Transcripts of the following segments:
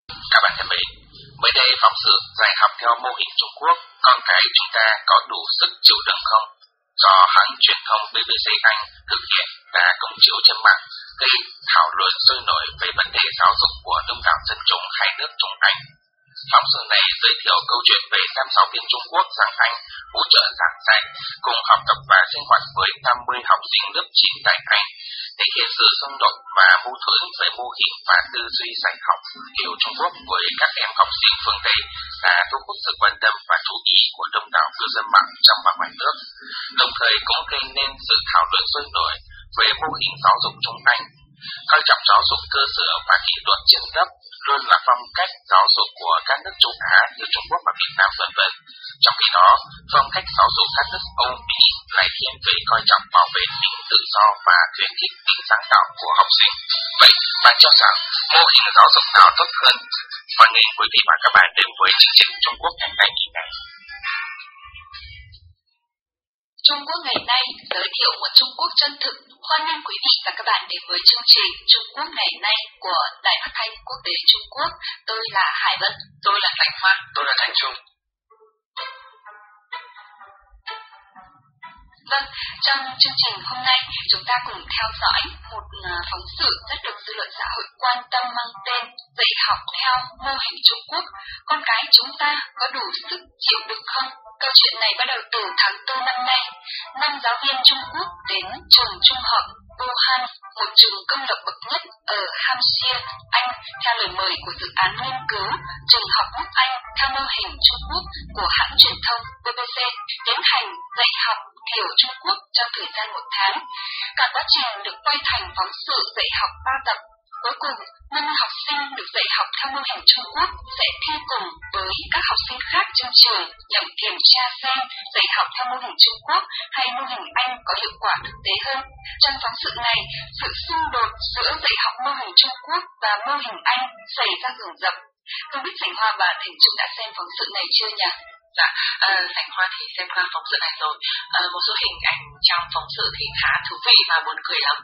Các bạn thân mến, mới đây phóng sự dạy học theo mô hình Trung Quốc, con cái chúng ta có đủ sức chịu đựng không? Do hãng truyền thông BBC Anh thực hiện đã công chiếu trên mạng, gây thảo luận sôi nổi về vấn đề giáo dục của đông đảo dân chúng hai nước Trung Anh. Phóng sự này giới thiệu câu chuyện về 5 giáo viên Trung Quốc sang Anh hỗ trợ giảng dạy, cùng học tập và sinh hoạt với 50 học sinh lớp 9 tại Anh, thể hiện sự xung đột và mâu thuẫn về mô hình và tư duy dạy học kiểu Trung Quốc với các em học sinh phương Tây đã thu hút sự quan tâm và chú ý của đông đảo cư dân mạng trong và ngoài nước, đồng thời cũng gây nên sự thảo luận sôi nổi về mô hình giáo dục Trung Anh, coi trọng giáo dục cơ sở và kỷ luật trên lớp luôn là phong cách giáo dục của các nước châu Á như Trung Quốc và Việt Nam v.v. Trong khi đó, phong cách giáo dục các nước Âu Mỹ lại thiên về coi trọng bảo vệ tính tự do và khuyến khích tính sáng tạo của học sinh. Vậy, bạn cho rằng mô hình giáo dục nào tốt hơn? Hoan nghênh quý vị và các bạn đến với chương trình Trung Quốc ngày nay kỳ này. Trung Quốc ngày nay giới thiệu một Trung Quốc chân thực. Hoan nghênh quý vị và các bạn đến với chương trình Trung Quốc ngày nay của Đài Phát thanh Quốc tế Trung Quốc. Tôi là Hải Vân, tôi là Thành Hoa, tôi là Thành Trung. Vâng, trong chương trình hôm nay chúng ta cùng theo dõi một phóng sự rất được dư luận xã hội quan tâm mang tên dạy học theo mô hình Trung Quốc. Con cái chúng ta có đủ sức chịu đựng không? Câu chuyện này bắt đầu từ tháng 4 năm nay. 5 giáo viên Trung Quốc đến trường trung học Wuhan, một trường công lập bậc nhất ở Hampshire, Anh, theo lời mời của dự án nghiên cứu trường học nước Anh theo mô hình Trung Quốc của hãng truyền thông BBC, tiến hành dạy học kiểu Trung Quốc trong thời gian 1 tháng. Cả quá trình được quay thành phóng sự dạy học 3 tập. Cuối cùng, 50 học sinh được dạy học theo mô hình Trung Quốc sẽ thi cùng với các học sinh khác trong trường nhằm kiểm tra xem dạy học theo mô hình Trung Quốc hay mô hình Anh có hiệu quả thực tế hơn. Trong phóng sự này, sự xung đột giữa dạy học mô hình Trung Quốc và mô hình Anh xảy ra rùng rập. Không biết Thành Hoa và Thành Trung đã xem phóng sự này chưa nhỉ? Dạ, Thành Hoa thì xem qua phóng sự này rồi. Một số hình ảnh trong phóng sự thì khá thú vị và buồn cười lắm.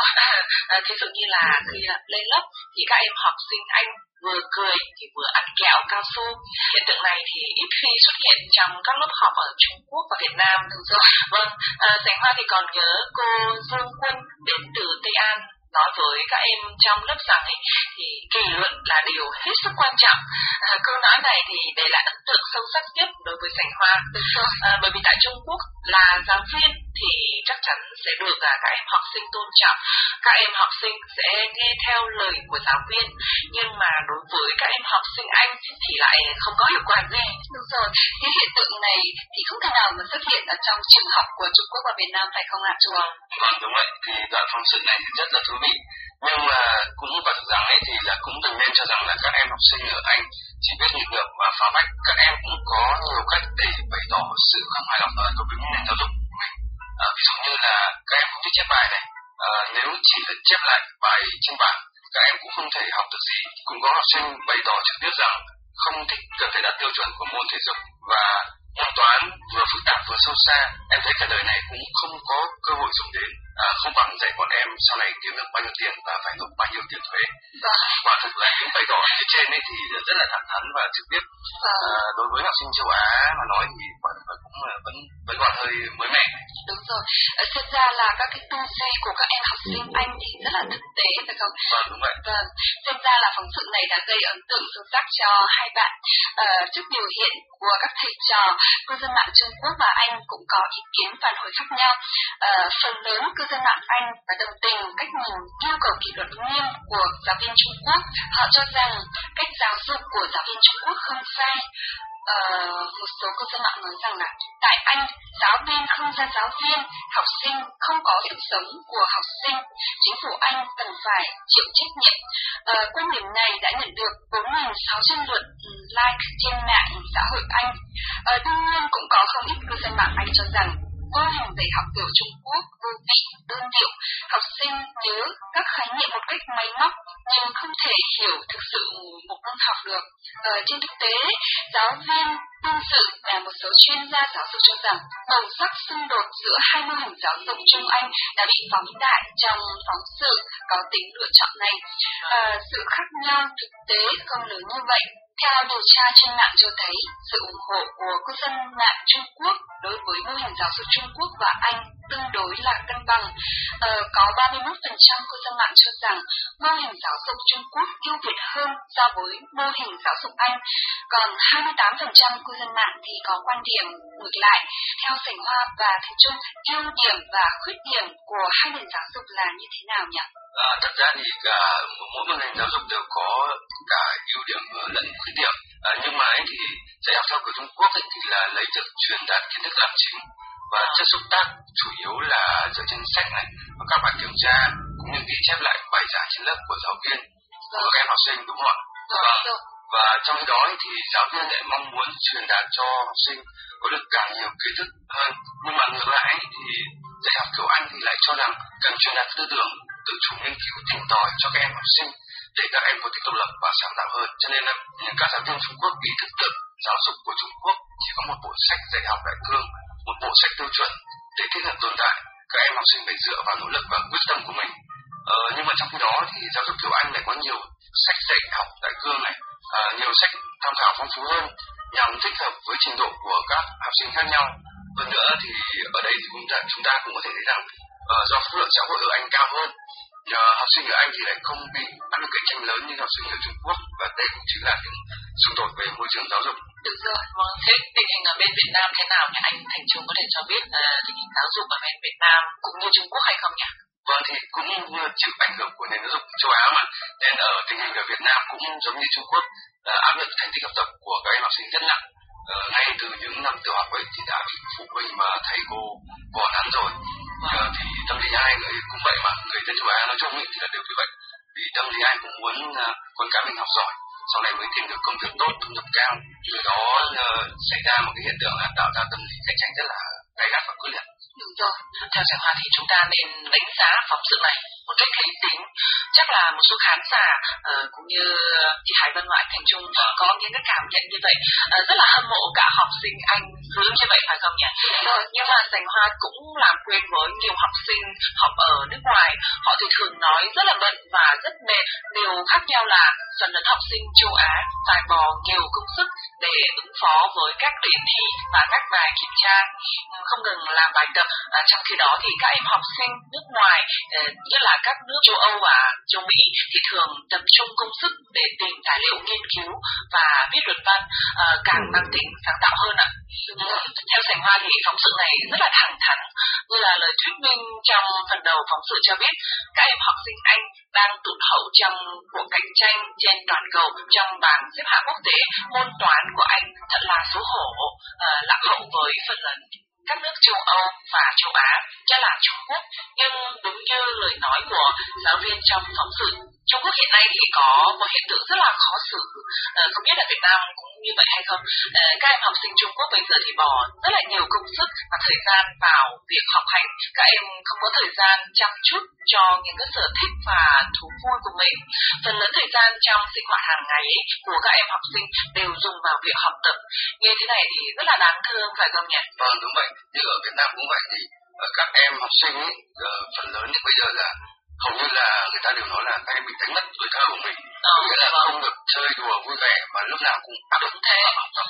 Ví dụ như là khi lên lớp thì các em học sinh Anh vừa cười thì vừa ăn kẹo cao su. Hiện tượng này thì ít khi xuất hiện trong các lớp học ở Trung Quốc và Việt Nam. Đúng rồi. Vâng, Thành Hoa thì còn nhớ cô Dương Quân đến từ Tây An nói với các em trong lớp rằng ấy, thì kỷ luật là điều hết sức quan trọng. Câu nói này thì để lại ấn tượng sâu sắc nhất đối với Thành Hoa. Bởi vì tại Trung Quốc là giáo viên thì chắc chắn sẽ được các em học sinh tôn trọng. Các em học sinh sẽ nghe theo lời của giáo viên, nhưng mà đối với các em học sinh Anh thì lại không có hiệu quả gì. Đúng rồi, cái hiện tượng này thì không thể nào mà xuất hiện ở trong trường học của Trung Quốc và Việt Nam phải không ạ? Vâng, đúng vậy. Thì đoạn phóng sự này rất là thú vị. Nhưng mà cũng quả thực rằng ấy thì là cũng đừng nên cho rằng là các em học sinh ở Anh chỉ biết nghịch ngợm và phá phách. Các em cũng có nhiều cách để bày tỏ sự không hài lòng đối với nền giáo dục của mình. Ví dụ như là các em không thích chép bài này. Nếu chỉ là chép lại bài trên bảng, các em cũng không thể học được gì. Cũng có học sinh bày tỏ trực tiếp rằng không thích cần phải đạt tiêu chuẩn của môn thể dục và môn toán vừa phức tạp vừa sâu xa. Em thấy cả đời này cũng không có cơ hội dùng đến. Không bằng dạy bọn em sau này kiếm được bao nhiêu tiền và phải nộp bao nhiêu tiền thuế. Quả thực là những bày tỏ như trên ấy thì rất là thẳng thắn và trực tiếp. Đối với học sinh châu Á mà nói thì quả thực là cũng vẫn còn hơi mới mẻ. Đúng rồi. Thật ra là các cái tư duy của các em học sinh Anh thì rất là thực tế, phải không? Vâng, đúng vậy. Vâng. Xem ra là phóng sự này đã gây ấn tượng sâu sắc cho hai bạn. Trước biểu hiện của các thầy trò, cư dân mạng Trung Quốc và Anh cũng có ý kiến phản hồi khác nhau. Phần lớn cư dân mạng Anh và đồng tình cách nhìn yêu cầu kỷ luật nghiêm của giáo viên Trung Quốc. Họ cho rằng cách giáo dục của giáo viên Trung Quốc không sai. Một số cư dân mạng nói rằng là tại Anh, giáo viên không ra giáo viên, học sinh không có sự sống của học sinh, chính phủ Anh cần phải chịu trách nhiệm. Quan điểm này đã nhận được 4.600 lượt like trên mạng xã hội Anh. Tuy nhiên cũng có không ít cư dân mạng Anh cho rằng mô hình dạy học kiểu Trung Quốc vô vị, đơn điệu, học sinh nhớ các khái niệm một cách máy móc nhưng không thể hiểu thực sự một môn học được. Trên thực tế, giáo viên tương tự và một số chuyên gia giáo dục cho rằng màu sắc xung đột giữa hai mô hình giáo dục Trung Anh đã bị phóng đại trong phóng sự có tính lựa chọn này. Sự khác nhau thực tế không lớn như vậy. Theo điều tra trên mạng cho thấy, sự ủng hộ của cư dân mạng Trung Quốc đối với mô hình giáo dục Trung Quốc và Anh tương đối là cân bằng. Có 31% cư dân mạng cho rằng mô hình giáo dục Trung Quốc ưu việt hơn so với mô hình giáo dục Anh, còn 28% cư dân mạng thì có quan điểm ngược lại. Theo Sảnh Hoa và Thành Trung, ưu điểm và khuyết điểm của hai nền giáo dục là như thế nào nhỉ? Thật ra thì mỗi mô hình giáo dục đều có cả ưu điểm lẫn khuyết điểm, nhưng mà thì dạy học theo kiểu Trung Quốc thì là lấy việc truyền đạt kiến thức làm chính và chất xúc tác chủ yếu là dựa trên sách này và các bài kiểm tra cũng như ghi chép lại bài giảng trên lớp của giáo viên của các em học sinh, đúng không ạ? Và trong khi đó thì giáo viên lại mong muốn truyền đạt cho học sinh có được càng nhiều kiến thức hơn, nhưng mà ngược lại thì dạy học kiểu Anh thì lại cho rằng cần truyền đạt tư tưởng tự chủ nghiên cứu tìm tòi cho các em học sinh để các em có tính độc lập và sáng tạo hơn. Cho nên là các giáo viên Trung Quốc ý thức được giáo dục của Trung Quốc chỉ có một bộ sách dạy học đại cương, một bộ sách tiêu chuẩn để thiết thực tồn tại. Các em học sinh phải dựa vào nỗ lực và quyết tâm của mình. Nhưng mà trong khi đó thì giáo dục kiểu Anh lại có nhiều sách dạy học đại cương này, nhiều sách tham khảo phong phú hơn nhằm thích hợp với trình độ của các học sinh khác nhau. Hơn nữa thì ở đây thì chúng ta cũng có thể thấy rằng do phúc lợi xã hội ở Anh cao hơn, học sinh ở Anh thì lại không bị áp lực cạnh tranh lớn như học sinh ở Trung Quốc, và đây cũng chính là những xung đột về môi trường giáo dục. Được rồi, thế tình hình ở bên Việt Nam thế nào nhỉ? Anh Thành Trung có thể cho biết tình hình giáo dục ở bên Việt Nam cũng như Trung Quốc hay không nhỉ? Vâng, thì cũng chịu ảnh hưởng của nền giáo dục châu Á mà, nên ở tình hình ở Việt Nam cũng giống như Trung Quốc, áp lực thành tích học tập của các em học sinh rất nặng. Ngay từ những năm tiểu học ấy thì đã bị phụ huynh và thầy cô bỏ án rồi. Thì tâm lý ai người cũng vậy mà, người dân châu Á nói chung thì là đều như vậy. Vì tâm lý ai cũng muốn con cái mình học giỏi, sau này mới tìm được công việc tốt, thu nhập cao. Từ đó xảy ra một cái hiện tượng là tạo ra tâm lý cạnh tranh rất là gay gắt và quyết liệt. Đúng rồi, theo Sảnh Hoa thì chúng ta nên đánh giá phóng sự này một cách lý tính. Chắc là một số khán giả cũng như chị Hải Vân và anh Thành Trung có những cái cảm nhận như vậy, rất là hâm mộ cả học sinh Anh sướng như vậy phải không nhỉ? Nhưng mà Sảnh Hoa cũng làm quen với nhiều học sinh học ở nước ngoài, họ thì thường nói rất là bận và rất mệt. Điều khác nhau là phần lớn học sinh châu Á phải bỏ nhiều công sức để ứng phó với các đề thi và các bài kiểm tra, không ngừng làm bài tập. Trong khi đó thì các em học sinh nước ngoài, như là các nước châu Âu và châu Mỹ thì thường tập trung công sức để tìm tài liệu nghiên cứu và viết luận văn, càng mang tính sáng tạo hơn ạ. Theo Sảnh Hoa thì phóng sự này rất là thẳng thắn, như là lời thuyết minh trong phần đầu phóng sự cho biết các em học sinh Anh đang tụt hậu trong cuộc cạnh tranh trên toàn cầu trong bảng xếp hạng quốc tế. Môn toán của Anh thật là xấu hổ, lạc hậu với phần lớn các nước châu Âu và châu Á, cho là Trung Quốc. Nhưng đúng như lời nói của giáo viên trong phóng sự, Trung Quốc hiện nay thì có một hiện tượng rất là khó xử, không biết là Việt Nam cũng như vậy hay không. Các em học sinh Trung Quốc bây giờ thì bỏ rất là nhiều công sức và thời gian vào việc học hành, các em không có thời gian chăm chút cho những cái sở thích và thú vui của mình. Phần lớn thời gian trong sinh hoạt hàng ngày của các em học sinh đều dùng vào việc học tập. Như thế này thì rất là đáng thương phải không nhỉ? Vâng, đúng vậy. Như ở Việt Nam cũng vậy, thì các em học sinh ấy, phần lớn thì bây giờ là hầu như là người ta đều nói là các em bị đánh mất tuổi thơ của mình, nghĩa là không được chơi đùa vui vẻ và lúc nào cũng áp lực thế.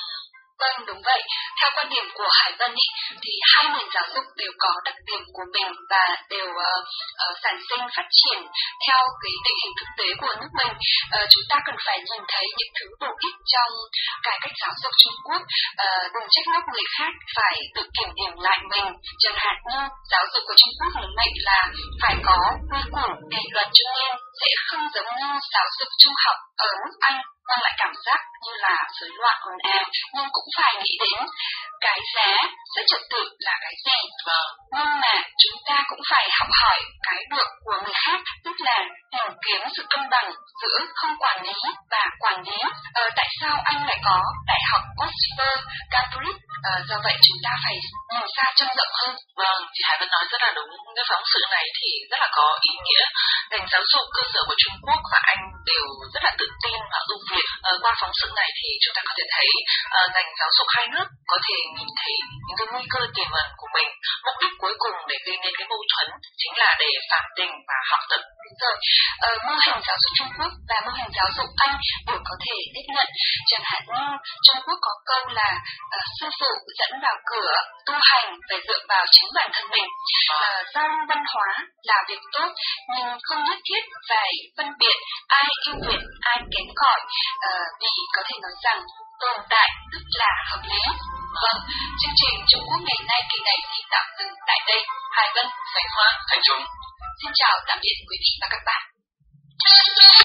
Vâng, đúng vậy. Theo quan điểm của Hải Vân thì hai nền giáo dục đều có đặc điểm của mình và đều sản sinh phát triển theo cái tình hình thực tế của nước mình. Chúng ta cần phải nhìn thấy những thứ bổ ích trong cải cách giáo dục Trung Quốc, đừng trách móc người khác, phải tự kiểm điểm lại mình. Chẳng hạn như giáo dục của Trung Quốc nhấn mạnh là phải có quy củ kỷ luật cho nên sẽ không giống như giáo dục trung học ở nước Anh, mang lại cảm giác như là rối loạn ồn ào, nhưng cũng phải nghĩ đến cái giá rất trật tự là cái gì. Nhưng mà chúng ta cũng phải học hỏi cái được của người khác, tức là tìm kiếm sự cân bằng giữa không quản lý và quản lý. Tại sao Anh lại có Đại học Oxford, Cambridge Do vậy chúng ta phải nhìn xa trông rộng hơn. Vâng, chị Hải Vân nói rất là đúng. Cái phóng sự này thì rất là có ý nghĩa. Ngành giáo dục cơ sở của Trung Quốc và Anh đều rất là tự tin và ưu việt. Qua phóng sự này thì chúng ta có thể thấy ngành giáo dục hai nước có thể nhìn thấy những cái nguy cơ tiềm ẩn của mình. Mục đích cuối cùng để gây nên cái mâu thuẫn chính là để phản tình và học tập. Đúng rồi, mô hình giáo dục Trung Quốc và mô hình giáo dục Anh đều có thể tiếp nhận. Chẳng hạn như Trung Quốc có câu là sư phụ dẫn vào cửa, tu hành phải dựa vào chính bản thân mình. Giao lưu văn hóa là việc tốt, nhưng không nhất thiết phải phân biệt ai ưu việt, ai kém cỏi, vì có thể nói rằng tồn tại tức là hợp lý. Vâng, chương trình Trung Quốc ngày nay kỳ này thì tạm dừng tại đây. Hải Vân, Sảnh Hoa, Thành Trung. Xin chào tạm biệt quý vị và các bạn.